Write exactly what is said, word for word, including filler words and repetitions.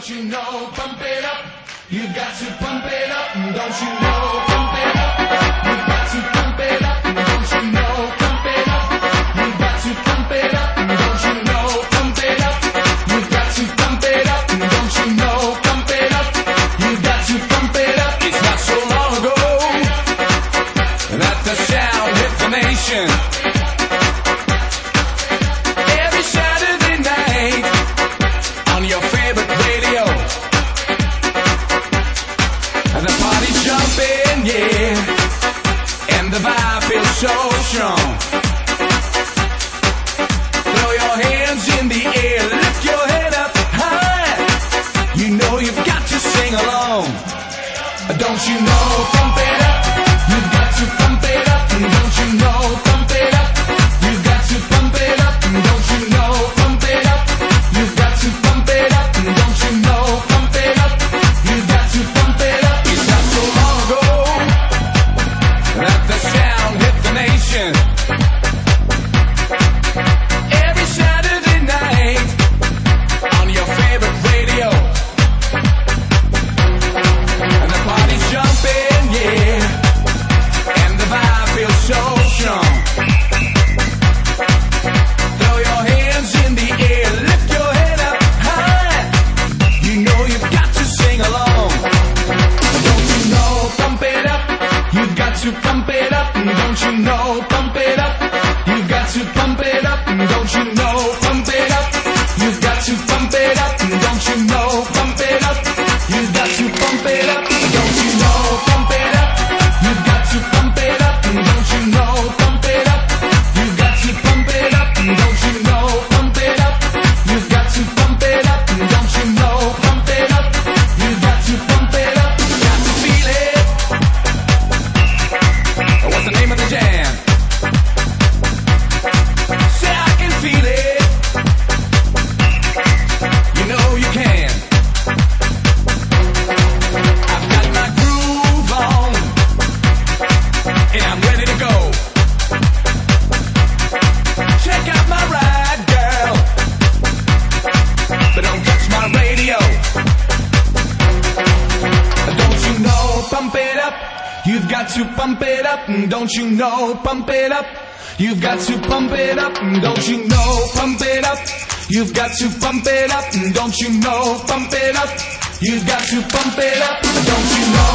Don't you know, pump it up. You've got to pump it up. Don't you know, pump it up. You've got to pump it up. Don't you know, pump it up. You've got to pump it up. Don't you know, pump it up. You've got to pump it up. Don't you know, pump it up. You've got to pump it up. It's not so long ago that the sound hit the nation. Every Saturday night on your favorite radio. And the party's jumping, yeah, and the vibe feels so strong. Throw your hands in the air, lift your head up high. You know you've got to sing along. Don't you know, pump it up. You've got to pump it up. Don't you know, pump it up. You've got to pump it up. Don't you know, pump it up. You've got to pump it up. Don't you know, pump it up. You've got to pump it up. It's not so long ago that the sound hit the nation. Every Saturday night on your favorite radio. And the party's jumping, yeah, and the vibe feels so strong. Throw your hands in the air, lift your head up high. You know you've got to sing along. Don't you know, pump it up. You've got to pump it up. Don't you know, pump it up. You've got to pump it up. Don't you know, pump it up. You've got to pump it up. Don't you know, pump it up. You've got to pump it up. Don't you know, pump it up. You've got to pump it up. Don't you know, pump it up. You've got to pump it up. Don't you know, pump it up. You've got to pump it up. Don't you know, pump it up. You've got to pump it up. Got to feel it. What's the name of the jam? Say I can feel it. You know you can. I've got my groove on, and I'm ready to go. Check out my ride, girl, but don't touch my radio. Don't you know, pump it up. You've got to pump it up. Don't you know, pump it up. You've got to pump it up. Don't you know, pump it up. You've got to pump it up. Don't you know, pump it up. You've got to pump it up. Don't you know?